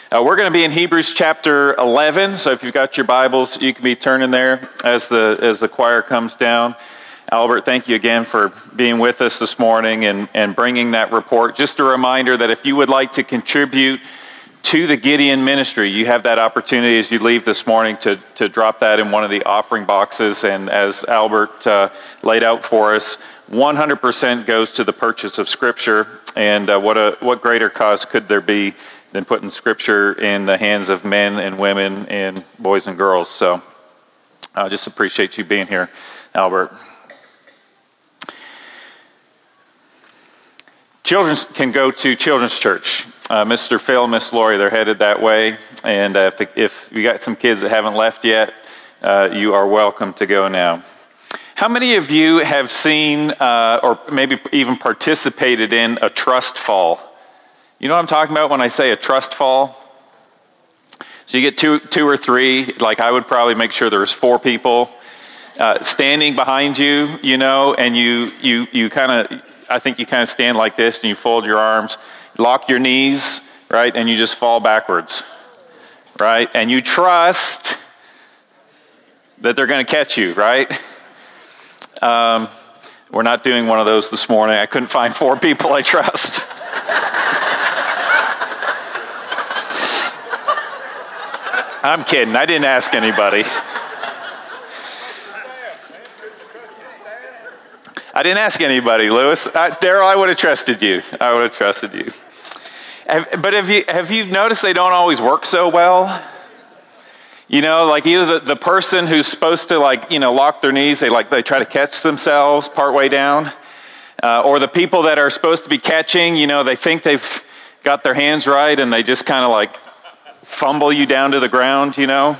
We're going to be in Hebrews chapter 11, so if you've got your Bibles, you can be turning there as the choir comes down. Albert, thank you again for being with us this morning and bringing that report. Just a reminder that if you would like to contribute to the Gideon ministry, you have that opportunity as you leave this morning to drop that in one of the offering boxes. And as Albert laid out for us, 100% goes to the purchase of Scripture. And what greater cause could there be than putting Scripture in the hands of men and women and boys and girls. So I just appreciate you being here, Albert. Children can go to Children's Church. Mr. Phil and Miss Lori, they're headed that way. And if you got some kids that haven't left yet, you are welcome to go now. How many of you have seen or maybe even participated in a trust fall? You know what I'm talking about when I say a trust fall? So you get two or three, like I would probably make sure there's 4 people standing behind you, you know, and you kind of, I think you kind of stand like this and you fold your arms, lock your knees, right, and you just fall backwards, right? And you trust that they're going to catch you, right? We're not doing one of those this morning. I couldn't find 4 people I trust. I'm kidding. I didn't ask anybody. I didn't ask anybody, Lewis. Daryl, I would have trusted you. I would have trusted you. But have you noticed they don't always work so well? You know, like either the person who's supposed to lock their knees, they try to catch themselves partway down, or the people that are supposed to be catching, you know, they think they've got their hands right and they just kind of fumble you down to the ground, you know.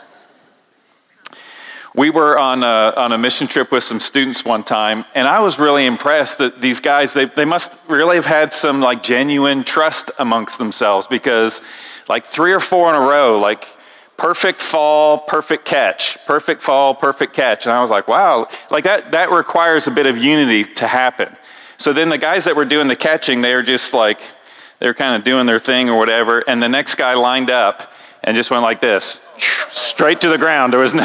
We were on a mission trip with some students one time, and I was really impressed that these guys, they must really have had some genuine trust amongst themselves, because 3 or 4 in a row, perfect fall, perfect catch, perfect fall, perfect catch. And I was like, wow, that requires a bit of unity to happen. So then the guys that were doing the catching, they were just they're kind of doing their thing or whatever, and the next guy lined up and just went like this, straight to the ground. There's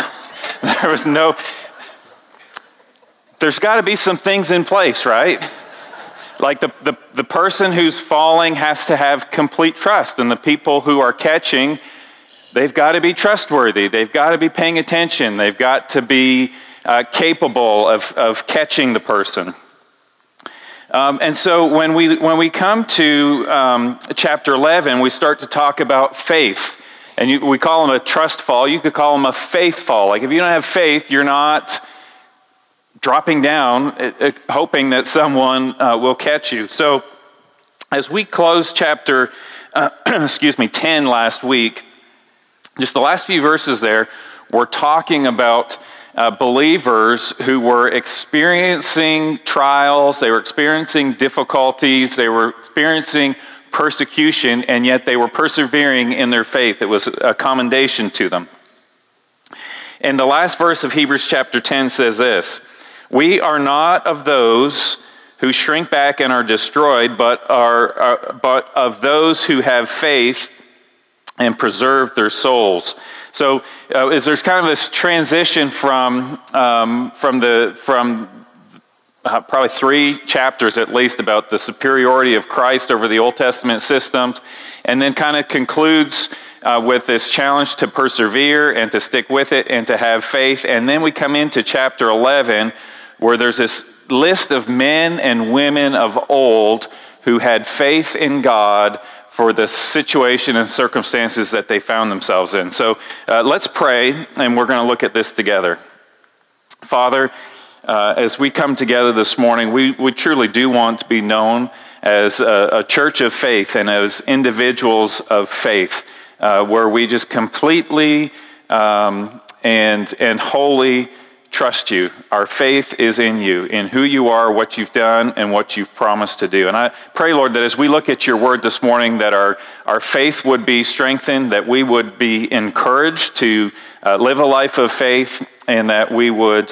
got to be some things in place, right? The person who's falling has to have complete trust, and the people who are catching, they've got to be trustworthy. They've got to be paying attention. They've got to be capable of catching the person. And so when we come to chapter 11, we start to talk about faith. And we call them a trust fall. You could call them a faith fall. If you don't have faith, you're not dropping down, hoping that someone will catch you. So as we close chapter 10 last week, just the last few verses there, we're talking about believers who were experiencing trials, they were experiencing difficulties, they were experiencing persecution, and yet they were persevering in their faith. It was a commendation to them. And the last verse of Hebrews chapter 10 says this: "We are not of those who shrink back and are destroyed, but of those who have faith and preserve their souls." So there's kind of this transition from probably 3 chapters at least about the superiority of Christ over the Old Testament systems, and then kind of concludes with this challenge to persevere and to stick with it and to have faith. And then we come into chapter 11 where there's this list of men and women of old who had faith in God for the situation and circumstances that they found themselves in. So let's pray, and we're going to look at this together. Father, as we come together this morning, we truly do want to be known as a church of faith and as individuals of faith, where we just completely and wholly trust you. Our faith is in you, in who you are, what you've done, and what you've promised to do. And I pray, Lord, that as we look at your word this morning, that our faith would be strengthened, that we would be encouraged to live a life of faith, and that we would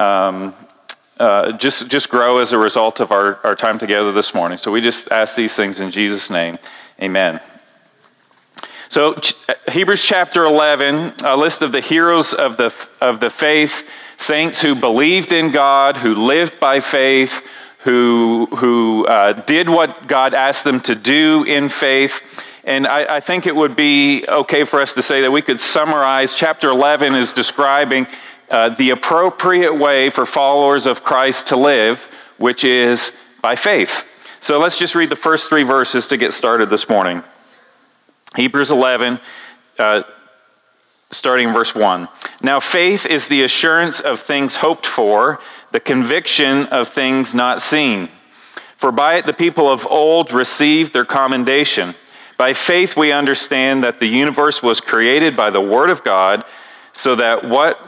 just grow as a result of our time together this morning. So we just ask these things in Jesus' name. Amen. So Hebrews chapter 11, a list of the heroes of the faith, saints who believed in God, who lived by faith, who did what God asked them to do in faith. And I think it would be okay for us to say that we could summarize. Chapter 11 is describing the appropriate way for followers of Christ to live, which is by faith. So let's just read the first 3 verses to get started this morning. Hebrews 11, starting in verse 1. Now faith is the assurance of things hoped for, the conviction of things not seen. For by it the people of old received their commendation. By faith we understand that the universe was created by the word of God, so that what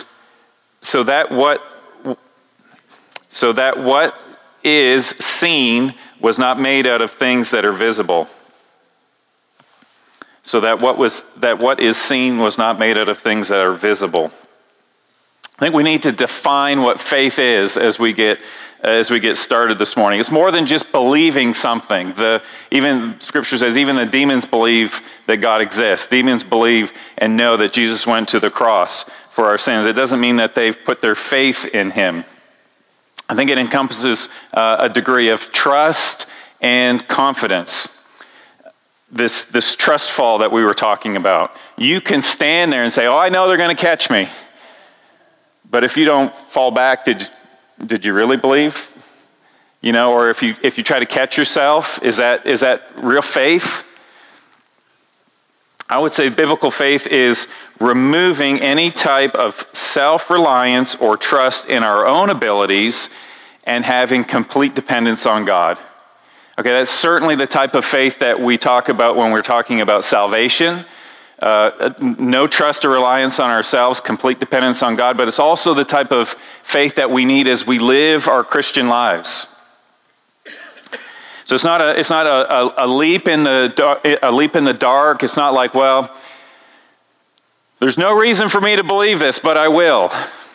is seen was not made out of things that are visible. So that what is seen was not made out of things that are visible. I think we need to define what faith is as we get started this morning. It's more than just believing something. Even Scripture says even the demons believe that God exists. Demons believe and know that Jesus went to the cross for our sins. It doesn't mean that they've put their faith in him. I think it encompasses a degree of trust and confidence. This trust fall that we were talking about. You can stand there and say, oh, I know they're going to catch me. But if you don't fall back, did you really believe? You know, or if you try to catch yourself, is that real faith? I would say biblical faith is removing any type of self-reliance or trust in our own abilities and having complete dependence on God. Okay, that's certainly the type of faith that we talk about when we're talking about salvation. No trust or reliance on ourselves, complete dependence on God, but it's also the type of faith that we need as we live our Christian lives. So it's not a leap in the dark. It's not like, well, there's no reason for me to believe this, but I will.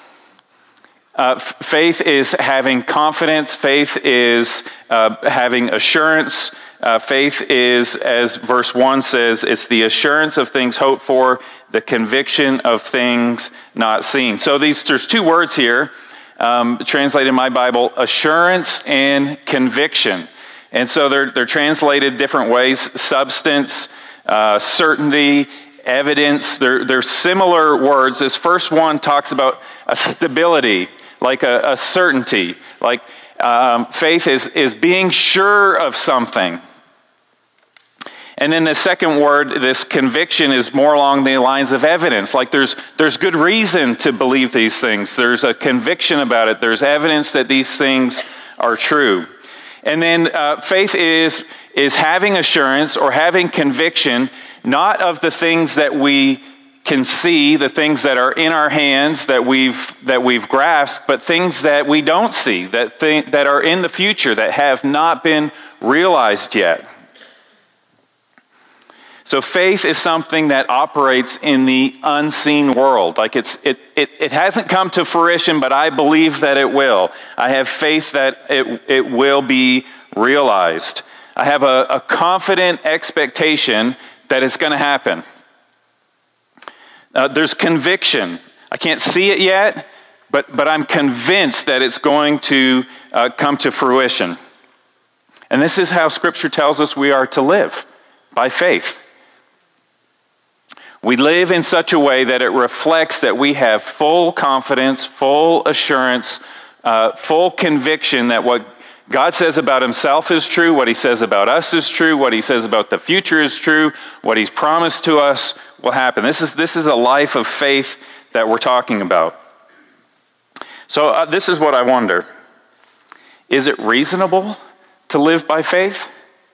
Faith is having confidence. Faith is having assurance. Faith is, as verse 1 says, it's the assurance of things hoped for, the conviction of things not seen. So there's 2 words here, translated in my Bible, assurance and conviction. And so they're translated different ways: substance, certainty, evidence. They're similar words. This first one talks about a stability, like a certainty. Like faith is being sure of something. And then the second word, this conviction, is more along the lines of evidence. Like there's good reason to believe these things. There's a conviction about it. There's evidence that these things are true. And then faith is having assurance or having conviction, not of the things that we can see, the things that are in our hands that we've grasped, but things that we don't see, that are in the future, that have not been realized yet. So faith is something that operates in the unseen world. Like it hasn't come to fruition, but I believe that it will. I have faith that it will be realized. I have a confident expectation that it's going to happen. There's conviction. I can't see it yet, but I'm convinced that it's going to come to fruition. And this is how Scripture tells us we are to live, by faith. We live in such a way that it reflects that we have full confidence, full assurance, full conviction that what God says about himself is true, what he says about us is true, what he says about the future is true, what he's promised to us will happen. This is a life of faith that we're talking about. So this is what I wonder. Is it reasonable to live by faith?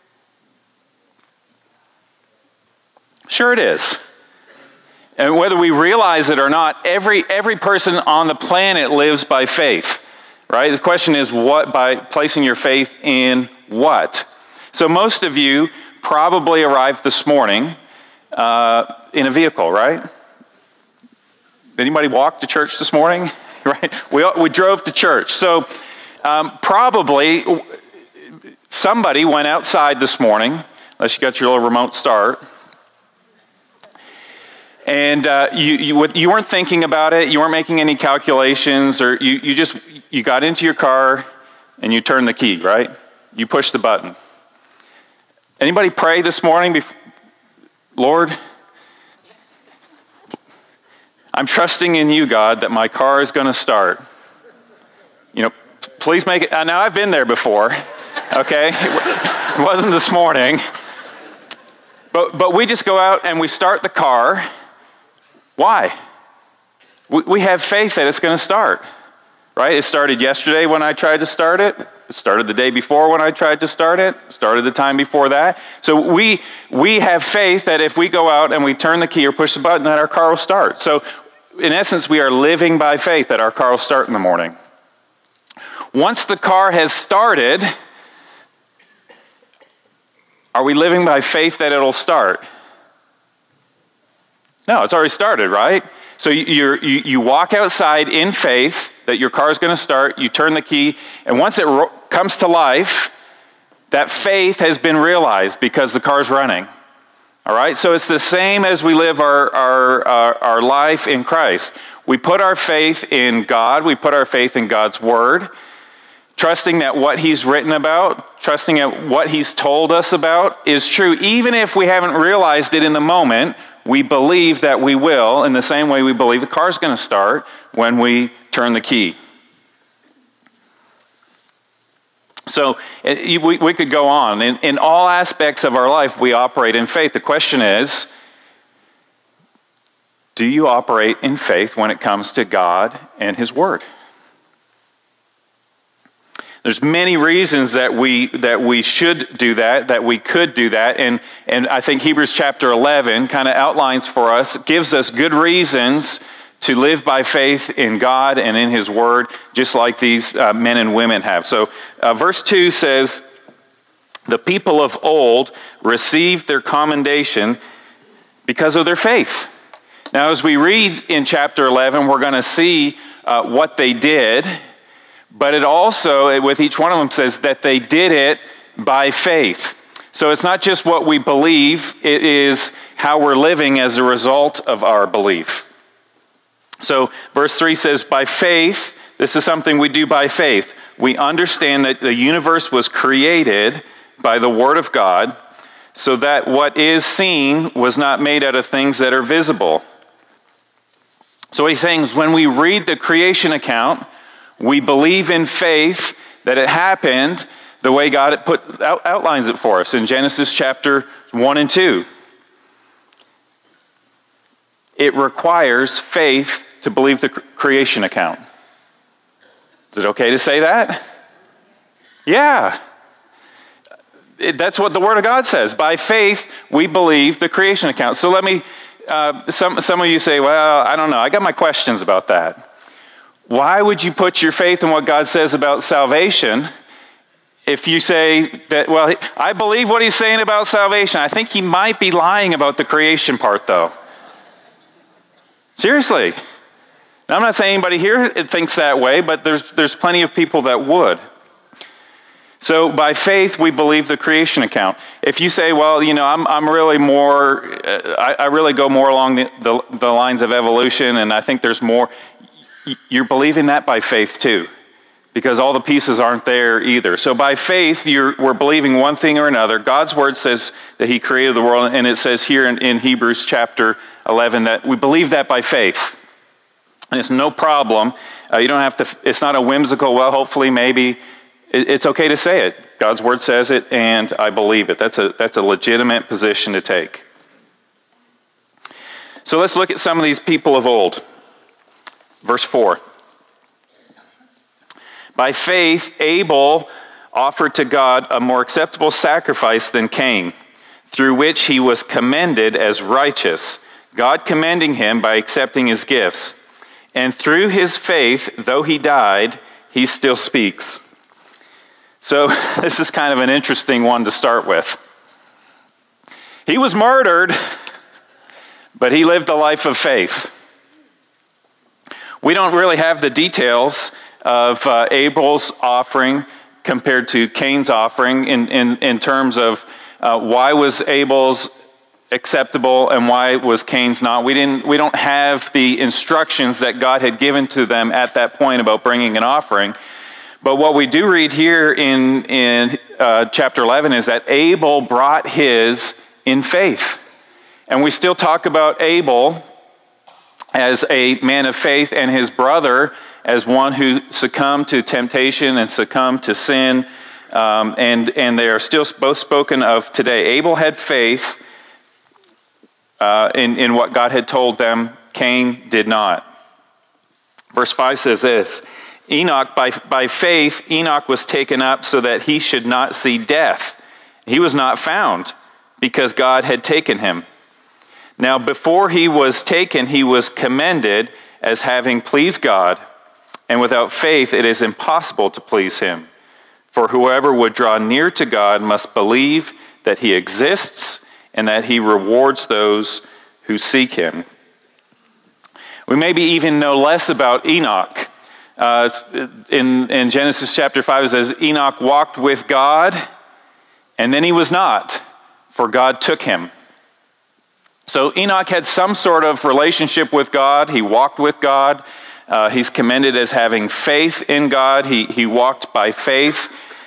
Sure it is. And whether we realize it or not, every person on the planet lives by faith, right? The question is what, by placing your faith in what? So most of you probably arrived this morning in a vehicle, right? Anybody walk to church this morning? Right? We drove to church. So probably somebody went outside this morning, unless you got your little remote start, And you weren't thinking about it, you weren't making any calculations, or you got into your car and you turned the key, right? You pushed the button. Anybody pray this morning? Lord, I'm trusting in you, God, that my car is going to start. Please make it. Now, I've been there before, okay? It wasn't this morning. But we just go out and we start the car. Why? We have faith that it's going to start, right? It started yesterday when I tried to start it. It started the day before when I tried to start it. It started the time before that. So we have faith that if we go out and we turn the key or push the button, that our car will start. So in essence, we are living by faith that our car will start in the morning. Once the car has started, are we living by faith that it'll start? No, it's already started, right? So you walk outside in faith that your car is going to start, you turn the key, and once it comes to life, that faith has been realized because the car's running. All right? So it's the same as we live our life in Christ. We put our faith in God, we put our faith in God's Word, trusting that what He's written about, trusting that what He's told us about is true. Even if we haven't realized it in the moment, we believe that we will, in the same way we believe the car's going to start when we turn the key. So we could go on. In all aspects of our life, we operate in faith. The question is, do you operate in faith when it comes to God and His Word? There's many reasons that we should do that we could do that, and I think Hebrews chapter 11 kind of outlines for us, gives us good reasons to live by faith in God and in His Word, just like these men and women have. So verse 2 says, the people of old received their commendation because of their faith. Now, as we read in chapter 11, we're going to see what they did. But it also, with each one of them, says that they did it by faith. So it's not just what we believe, it is how we're living as a result of our belief. So verse 3 says, by faith, this is something we do by faith. We understand that the universe was created by the Word of God, so that what is seen was not made out of things that are visible. So what he's saying is when we read the creation account, we believe in faith that it happened the way God outlines it for us in Genesis chapter 1 and 2. It requires faith to believe the creation account. Is it okay to say that? Yeah. That's what the Word of God says. By faith, we believe the creation account. So let me, some of you say, well, I don't know. I got my questions about that. Why would you put your faith in what God says about salvation if you say that, well, I believe what He's saying about salvation. I think He might be lying about the creation part, though. Seriously. Now, I'm not saying anybody here thinks that way, but there's plenty of people that would. So by faith, we believe the creation account. If you say, well, I'm really more, I really go more along the lines of evolution, and I think there's more. You're believing that by faith too, because all the pieces aren't there either. So by faith, we're believing one thing or another. God's Word says that He created the world, and it says here in Hebrews chapter 11 that we believe that by faith. And it's no problem. You don't have to, it's not a whimsical, well, hopefully, maybe. It's okay to say it. God's Word says it, and I believe it. That's a legitimate position to take. So let's look at some of these people of old. Verse 4. By faith, Abel offered to God a more acceptable sacrifice than Cain, through which he was commended as righteous, God commending him by accepting his gifts. And through his faith, though he died, he still speaks. So this is kind of an interesting one to start with. He was murdered, but he lived a life of faith. We don't really have the details of Abel's offering compared to Cain's offering in terms of why was Abel's acceptable and why was Cain's not. We don't have the instructions that God had given to them at that point about bringing an offering. But what we do read here in chapter 11 is that Abel brought his in faith. And we still talk about Abel as a man of faith and his brother as one who succumbed to temptation and succumbed to sin. And they are still both spoken of today. Abel had faith in what God had told them. Cain did not. Verse 5 says this, Enoch, by faith, Enoch was taken up so that he should not see death. He was not found because God had taken him. Now, before he was taken, he was commended as having pleased God. And without faith, it is impossible to please him. For whoever would draw near to God must believe that he exists and that he rewards those who seek him. We maybe even know less about Enoch. In Genesis chapter 5, it says, Enoch walked with God, and then he was not, for God took him. So Enoch had some sort of relationship with God. He walked with God. He's commended as having faith in God. He walked by faith.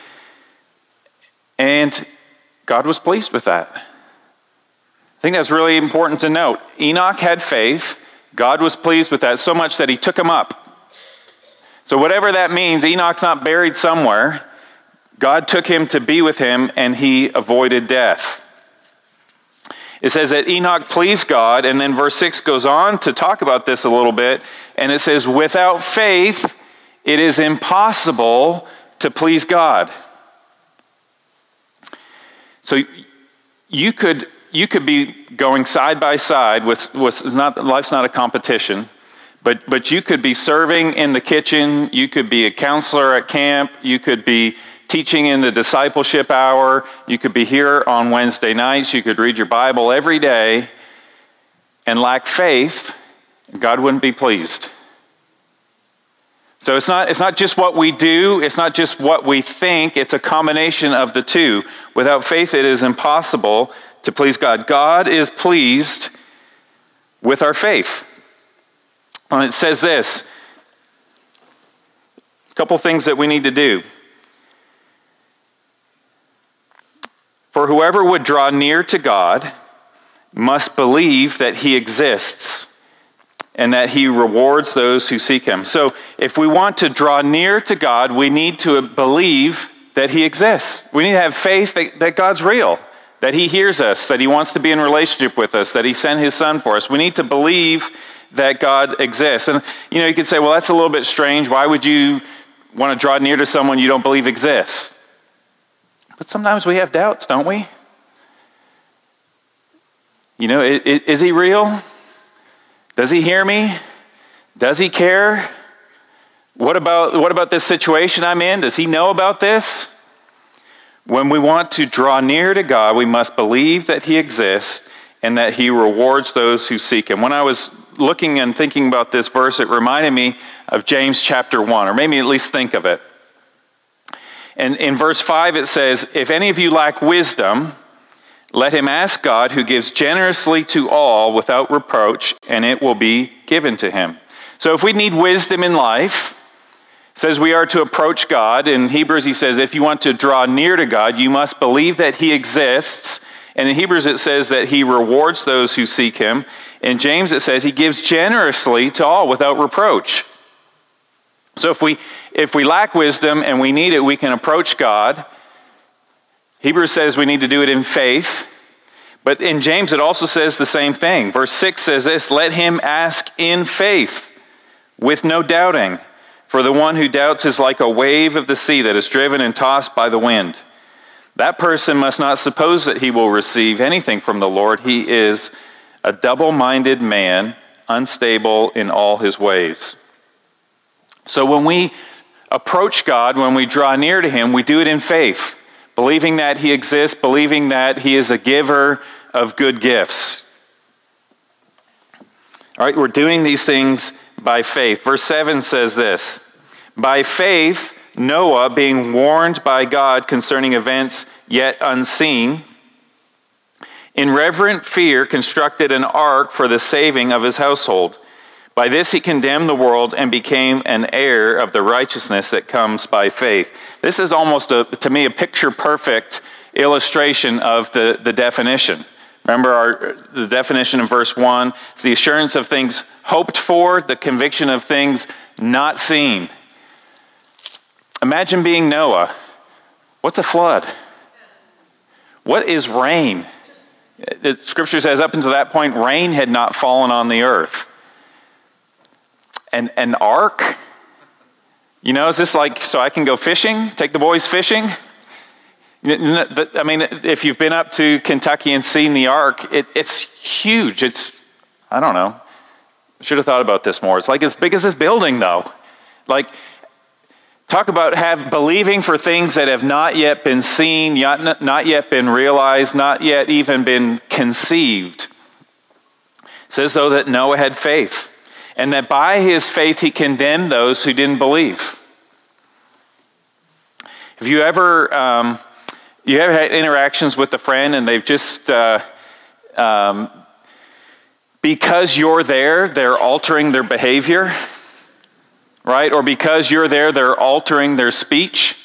And God was pleased with that. I think that's really important to note. Enoch had faith. God was pleased with that so much that he took him up. So whatever that means, Enoch's not buried somewhere. God took him to be with him, and he avoided death. It says that Enoch pleased God, and then verse 6 goes on to talk about this a little bit, and it says, without faith, it is impossible to please God. So you could be going side by side with life's not a competition, but you could be serving in the kitchen, you could be a counselor at camp, you could be teaching in the discipleship hour, you could be here on Wednesday nights, you could read your Bible every day and lack faith, God wouldn't be pleased. So it's not just what we do, it's not just what we think, it's a combination of the two. Without faith, it is impossible to please God. God is pleased with our faith. And it says this, a couple things that we need to do. For whoever would draw near to God must believe that he exists and that he rewards those who seek him. So if we want to draw near to God, we need to believe that he exists. We need to have faith that God's real, that he hears us, that he wants to be in relationship with us, that he sent his son for us. We need to believe that God exists. And you could say, well, that's a little bit strange. Why would you want to draw near to someone you don't believe exists? But sometimes we have doubts, don't we? Is he real? Does he hear me? Does he care? What about this situation I'm in? Does he know about this? When we want to draw near to God, we must believe that he exists and that he rewards those who seek him. When I was looking and thinking about this verse, it reminded me of James chapter 1, or maybe at least think of it. And in verse 5 it says, if any of you lack wisdom, let him ask God, who gives generously to all without reproach, and it will be given to him. So if we need wisdom in life, it says we are to approach God. In Hebrews he says, if you want to draw near to God, you must believe that he exists. And in Hebrews it says that he rewards those who seek him. In James it says he gives generously to all without reproach. So if we lack wisdom and we need it, we can approach God. Hebrews says we need to do it in faith. But in James it also says the same thing. Verse 6 says this, let him ask in faith with no doubting. For the one who doubts is like a wave of the sea that is driven and tossed by the wind. That person must not suppose that he will receive anything from the Lord. He is a double-minded man, unstable in all his ways. So when we approach God, when we draw near to him, we do it in faith, believing that he exists, believing that he is a giver of good gifts. All right, we're doing these things by faith. Verse 7 says this, by faith, Noah, being warned by God concerning events yet unseen, In reverent fear constructed an ark for the saving of his household. By this he condemned the world and became an heir of the righteousness that comes by faith. This is almost, to me, a picture-perfect illustration of the definition. Remember the definition in verse 1? It's the assurance of things hoped for, the conviction of things not seen. Imagine being Noah. What's a flood? What is rain? The scripture says up until that point, rain had not fallen on the earth. And an ark? You know, is this like so I can go fishing? Take the boys fishing? I mean, if you've been up to Kentucky and seen the ark, it's huge. I don't know. I should have thought about this more. It's like as big as this building, though. Like, talk about believing for things that have not yet been seen, not yet been realized, not yet even been conceived. It says, though, that Noah had faith, and that by his faith he condemned those who didn't believe. Have you ever had interactions with a friend and they've just, because you're there, they're altering their behavior? Right? Or because you're there, they're altering their speech.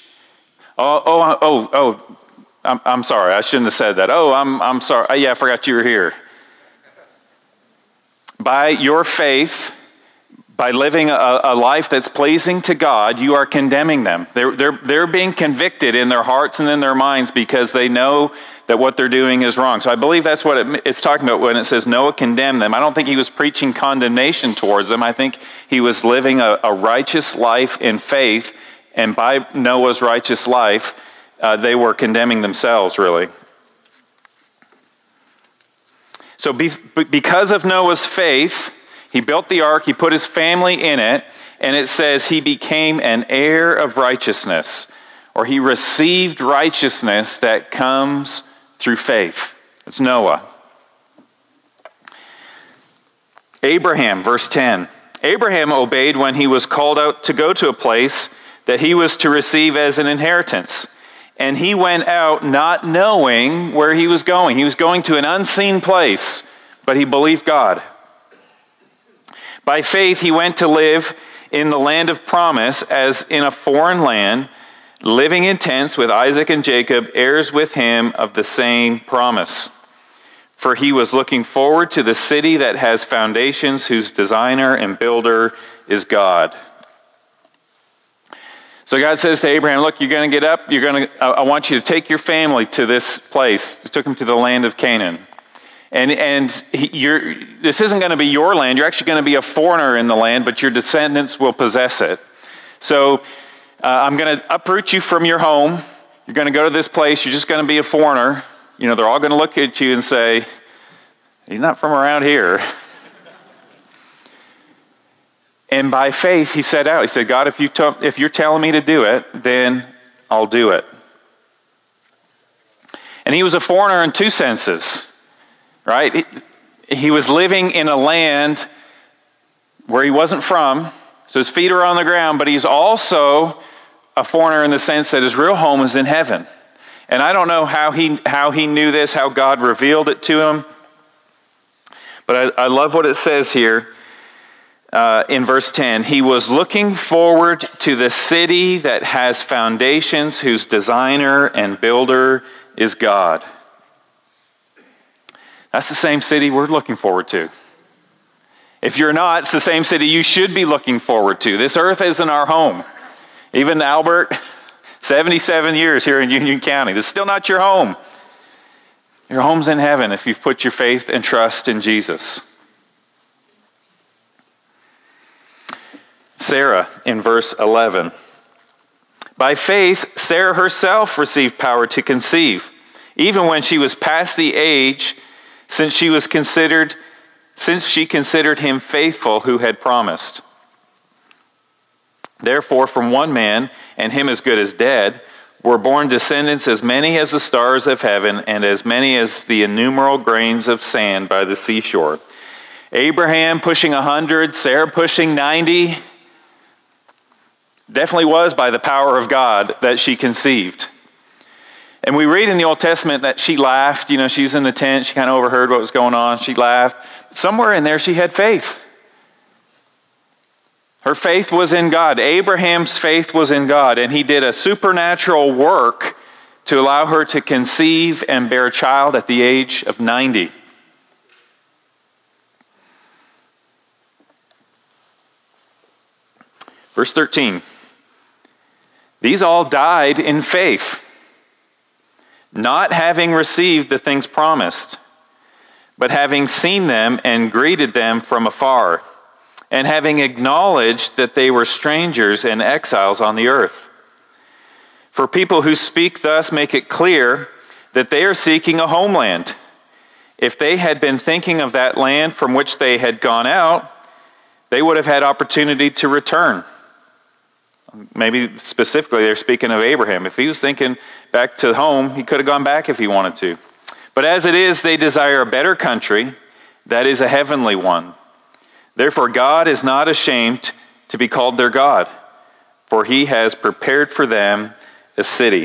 I'm sorry. I shouldn't have said that. I'm sorry. Yeah, I forgot you were here. By your faith, by living a life that's pleasing to God, you are condemning them. They're being convicted in their hearts and in their minds because they know that what they're doing is wrong. So I believe that's what it's talking about when it says Noah condemned them. I don't think he was preaching condemnation towards them. I think he was living a righteous life in faith, and by Noah's righteous life, they were condemning themselves, really. So because of Noah's faith, he built the ark, he put his family in it, and it says he became an heir of righteousness, or he received righteousness that comes through faith. It's Noah. Abraham, verse 10. Abraham obeyed when he was called out to go to a place that he was to receive as an inheritance. And he went out not knowing where he was going. He was going to an unseen place, but he believed God. By faith, he went to live in the land of promise as in a foreign land, living in tents with Isaac and Jacob, heirs with him of the same promise. For he was looking forward to the city that has foundations, whose designer and builder is God. So God says to Abraham, look, you're going to get up. I want you to take your family to this place. He took him to the land of Canaan. And this isn't going to be your land. You're actually going to be a foreigner in the land, but your descendants will possess it. So I'm going to uproot you from your home. You're going to go to this place. You're just going to be a foreigner. You know, they're all going to look at you and say, he's not from around here. And by faith, he set out. He said, God, if you're telling me to do it, then I'll do it. And he was a foreigner in two senses, right? He was living in a land where he wasn't from, so his feet are on the ground, but he's also a foreigner in the sense that his real home is in heaven. And I don't know how he knew this, how God revealed it to him, but I love what it says here in verse 10. He was looking forward to the city that has foundations, whose designer and builder is God. That's the same city we're looking forward to. If you're not, it's the same city you should be looking forward to. This earth isn't our home. Even Albert, 77 years here in Union County. This is still not your home. Your home's in heaven if you've put your faith and trust in Jesus. Sarah in verse 11. By faith, Sarah herself received power to conceive, even when she was past the age, since she considered him faithful who had promised. Therefore, from one man, and him as good as dead, were born descendants as many as the stars of heaven, and as many as the innumerable grains of sand by the seashore. Abraham pushing 100, Sarah pushing 90. Definitely was by the power of God that she conceived. And we read in the Old Testament that she laughed. She's in the tent. She kind of overheard what was going on. She laughed. Somewhere in there, she had faith. Her faith was in God. Abraham's faith was in God. And he did a supernatural work to allow her to conceive and bear a child at the age of 90. Verse 13. These all died in faith, not having received the things promised, but having seen them and greeted them from afar, and having acknowledged that they were strangers and exiles on the earth. For people who speak thus make it clear that they are seeking a homeland. If they had been thinking of that land from which they had gone out, they would have had opportunity to return. Maybe specifically they're speaking of Abraham. If he was thinking back to home, he could have gone back if he wanted to. But as it is, they desire a better country, that is a heavenly one. Therefore, God is not ashamed to be called their God, for he has prepared for them a city.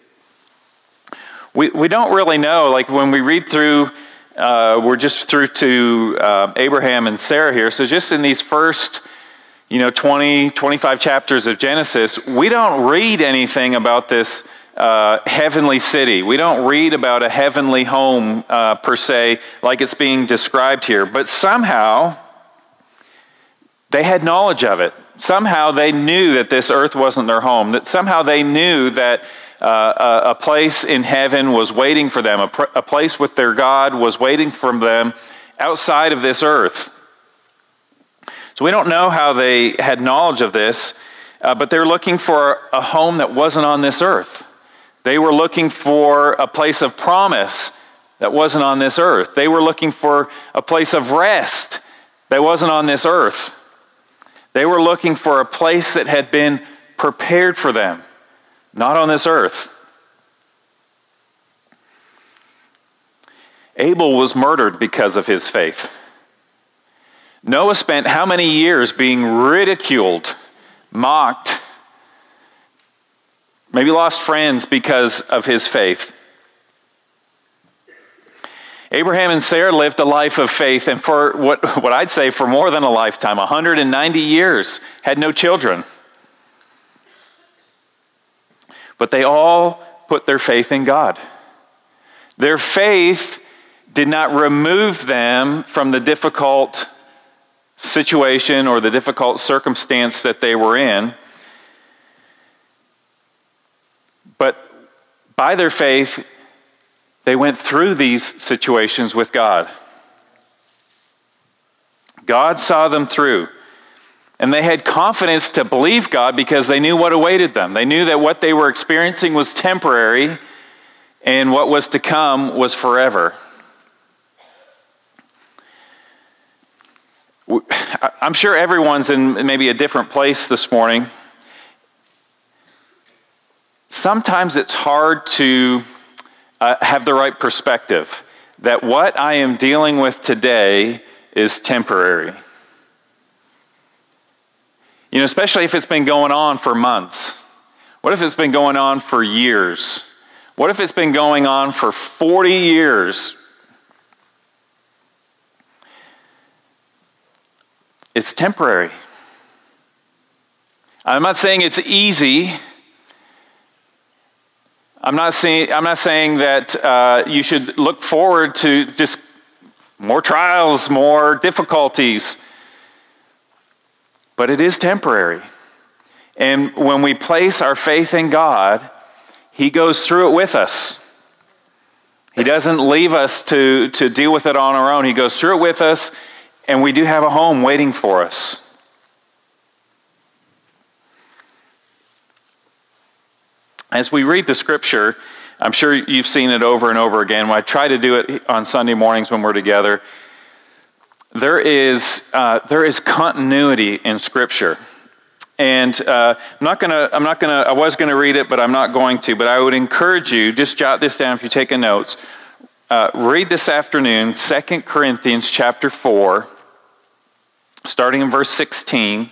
We don't really know, like when we read through, we're just through to Abraham and Sarah here, so just in these first 20, 25 chapters of Genesis, we don't read anything about this heavenly city. We don't read about a heavenly home per se, like it's being described here. But somehow, they had knowledge of it. Somehow they knew that this earth wasn't their home. That somehow they knew that a place in heaven was waiting for them. A place with their God was waiting for them outside of this earth. So we don't know how they had knowledge of this, but they're looking for a home that wasn't on this earth. They were looking for a place of promise that wasn't on this earth. They were looking for a place of rest that wasn't on this earth. They were looking for a place that had been prepared for them, not on this earth. Abel was murdered because of his faith. Noah spent how many years being ridiculed, mocked, maybe lost friends because of his faith. Abraham and Sarah lived a life of faith, and for what I'd say for more than a lifetime, 190 years, had no children. But they all put their faith in God. Their faith did not remove them from the difficult situation or the difficult circumstance that they were in. But by their faith, they went through these situations with God. God saw them through. And they had confidence to believe God because they knew what awaited them. They knew that what they were experiencing was temporary and what was to come was forever. I'm sure everyone's in maybe a different place this morning. Sometimes it's hard to have the right perspective that what I am dealing with today is temporary. Especially if it's been going on for months. What if it's been going on for years? What if it's been going on for 40 years? It's temporary. I'm not saying it's easy. I'm not saying that you should look forward to just more trials, more difficulties. But it is temporary. And when we place our faith in God, He goes through it with us. He doesn't leave us to deal with it on our own. He goes through it with us, and we do have a home waiting for us. As we read the scripture, I'm sure you've seen it over and over again. When I try to do it on Sunday mornings when we're together, there is continuity in scripture. And I was gonna read it, but I'm not going to. But I would encourage you, just jot this down if you're taking notes. Read this afternoon, 2 Corinthians chapter 4, starting in verse 16,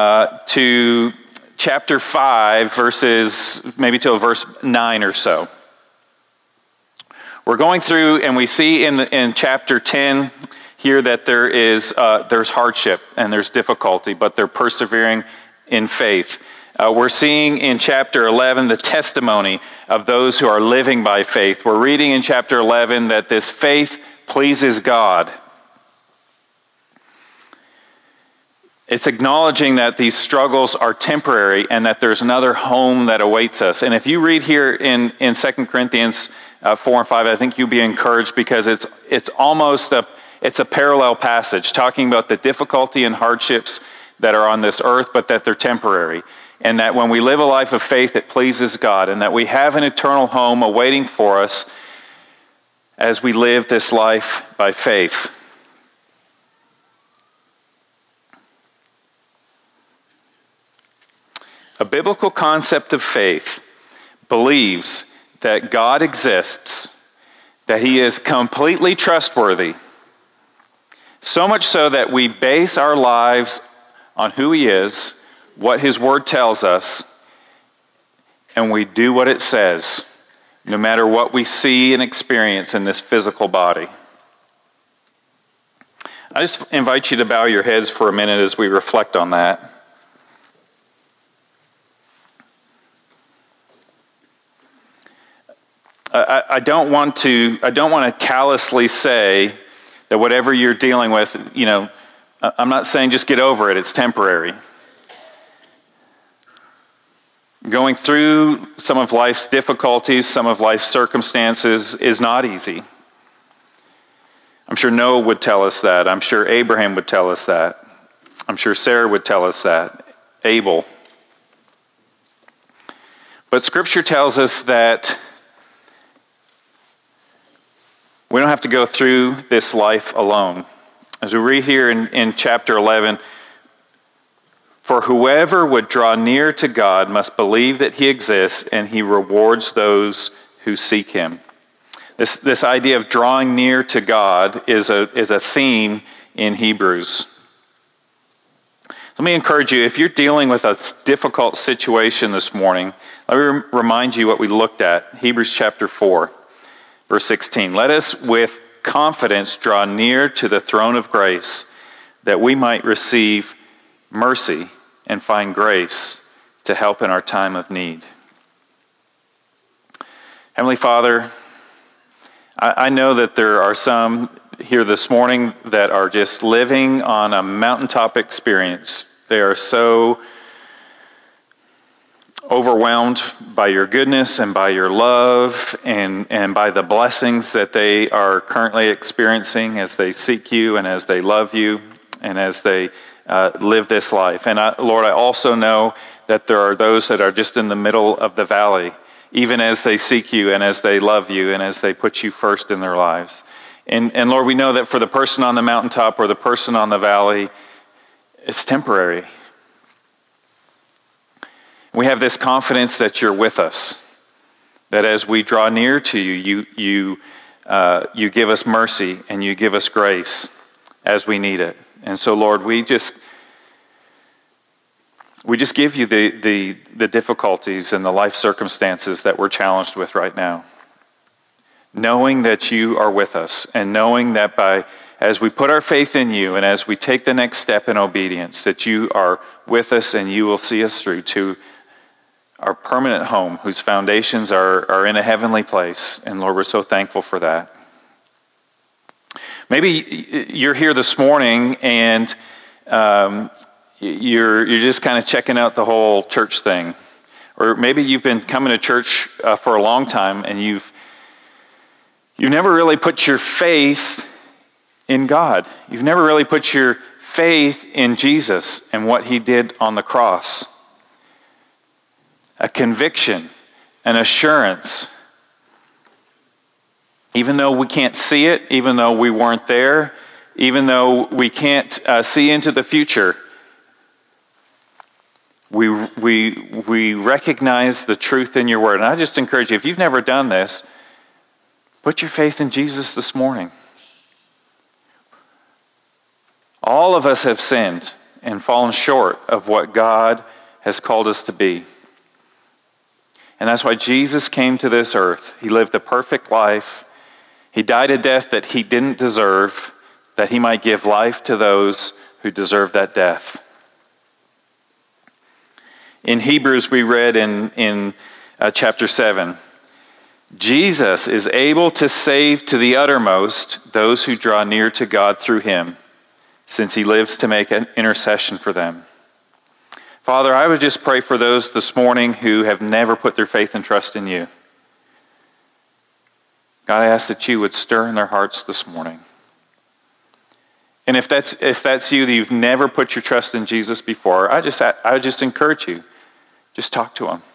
to chapter 5, verses maybe till verse 9 or so. We're going through, and we see in chapter 10 here that there's hardship and there's difficulty, but they're persevering in faith. We're seeing in chapter 11 the testimony of those who are living by faith. We're reading in chapter 11 that this faith pleases God. It's acknowledging that these struggles are temporary and that there's another home that awaits us. And if you read here in 2 Corinthians 4 and 5, I think you'll be encouraged because it's almost a parallel passage talking about the difficulty and hardships that are on this earth, but that they're temporary. And that when we live a life of faith, it pleases God, and that we have an eternal home awaiting for us as we live this life by faith. A biblical concept of faith believes that God exists, that He is completely trustworthy, so much so that we base our lives on who He is, what His Word tells us, and we do what it says, no matter what we see and experience in this physical body. I just invite you to bow your heads for a minute as we reflect on that. I don't want to callously say that whatever you're dealing with, I'm not saying just get over it, it's temporary. Going through some of life's difficulties, some of life's circumstances is not easy. I'm sure Noah would tell us that. I'm sure Abraham would tell us that. I'm sure Sarah would tell us that. Abel. But Scripture tells us that we don't have to go through this life alone. As we read here in chapter 11, for whoever would draw near to God must believe that He exists and He rewards those who seek Him. This idea of drawing near to God is a theme in Hebrews. Let me encourage you, if you're dealing with a difficult situation this morning, let me remind you what we looked at, Hebrews chapter 4. Verse 16, let us with confidence draw near to the throne of grace that we might receive mercy and find grace to help in our time of need. Heavenly Father, I know that there are some here this morning that are just living on a mountaintop experience. They are so overwhelmed by your goodness and by your love and by the blessings that they are currently experiencing as they seek you and as they love you and as they live this life. And Lord, I also know that there are those that are just in the middle of the valley, even as they seek you and as they love you and as they put you first in their lives. And Lord, we know that for the person on the mountaintop or the person on the valley, it's temporary. We have this confidence that you're with us, that as we draw near to you, you give us mercy and you give us grace as we need it. And so, Lord, we just give you the difficulties and the life circumstances that we're challenged with right now, knowing that you are with us and knowing that as we put our faith in you and as we take the next step in obedience, that you are with us and you will see us through to our permanent home, whose foundations are in a heavenly place. And Lord, we're so thankful for that. Maybe you're here this morning and you're just kind of checking out the whole church thing. Or maybe you've been coming to church for a long time and you've never really put your faith in God. You've never really put your faith in Jesus and what He did on the cross. A conviction, an assurance. Even though we can't see it, even though we weren't there, even though we can't see into the future, we recognize the truth in your word. And I just encourage you, if you've never done this, put your faith in Jesus this morning. All of us have sinned and fallen short of what God has called us to be. And that's why Jesus came to this earth. He lived a perfect life. He died a death that he didn't deserve, that he might give life to those who deserve that death. In Hebrews, we read in chapter 7, Jesus is able to save to the uttermost those who draw near to God through him, since he lives to make an intercession for them. Father, I would just pray for those this morning who have never put their faith and trust in you. God, I ask that you would stir in their hearts this morning. And if that's you, that you've never put your trust in Jesus before, I would just encourage you. Just talk to him.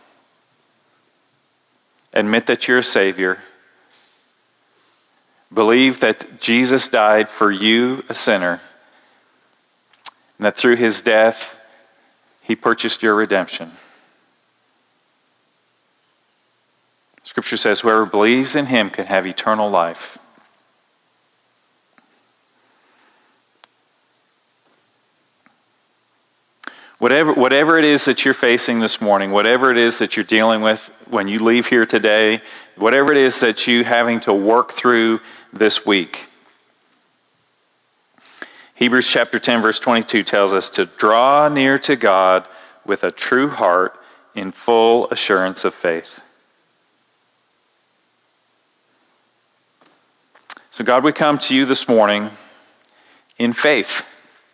Admit that you're a Savior. Believe that Jesus died for you, a sinner, and that through his death, he purchased your redemption. Scripture says, whoever believes in him can have eternal life. Whatever it is that you're facing this morning, whatever it is that you're dealing with when you leave here today, whatever it is that you're having to work through this week, Hebrews chapter 10, verse 22 tells us to draw near to God with a true heart in full assurance of faith. So God, we come to you this morning in faith.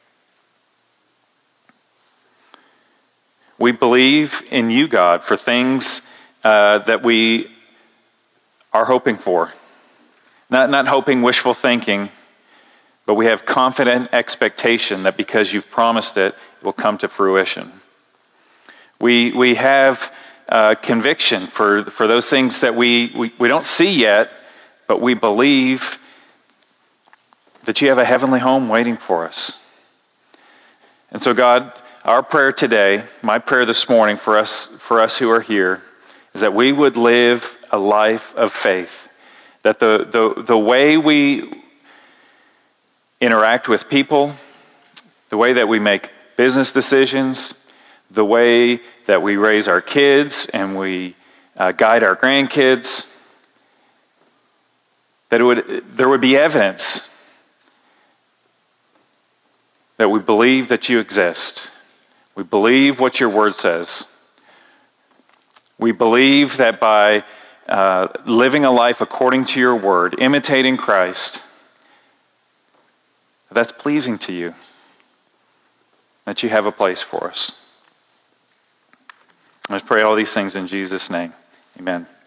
We believe in you, God, for things that we are hoping for. Not hoping wishful thinking, but we have confident expectation that because you've promised it, it will come to fruition. We have conviction for those things that we don't see yet, but we believe that you have a heavenly home waiting for us. And so God, our prayer today, my prayer this morning for us who are here, is that we would live a life of faith. That the way we interact with people, the way that we make business decisions, the way that we raise our kids and we guide our grandkids, that there would be evidence that we believe that you exist. We believe what your word says. We believe that by living a life according to your word, imitating Christ, that's pleasing to you, that you have a place for us. Let's pray all these things in Jesus' name. Amen.